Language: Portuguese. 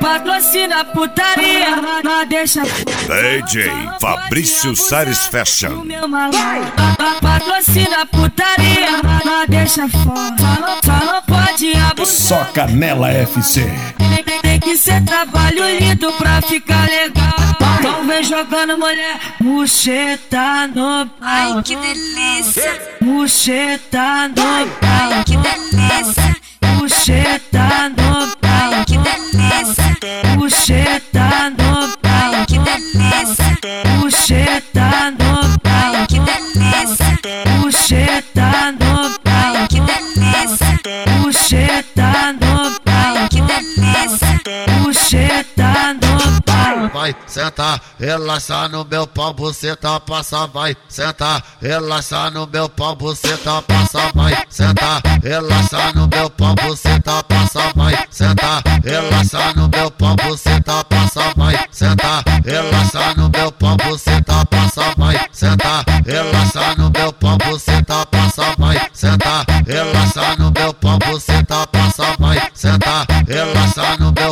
patrocina putaria, não deixa. DJ Fabrício Sares Fashion. Patrocina putaria, não deixa fora. Só não pode abusar. Só Canela FC. Tem que ser trabalho lindo pra ficar legal. Então vem jogando mulher, muxeta no pau. Ai, que delícia. Muxeta no pau. Ai, que delícia. Muxeta no pau. Ai, que delícia. Muxeta no pau. Ai, que delícia. Muxeta no pau. Ai, que delícia. Muxeta no pau. Ai, que delícia. Muxeta no pau. Ai, que delícia. Muxeta no pau. Vai sentar, relaxa no meu pau, você tá passa, vai sentar, relaxa no meu pau, você tá passa, vai sentar, relaxa no meu pau, você tá passa, vai sentar, relaxa no meu pau, você tá passa, vai sentar, relaxa no meu pau, você tá passa, vai sentar, relaxa no meu pau, você tá passa, vai sentar, relaxa no meu pau, você tá passa, vai sentar, relaxa no meu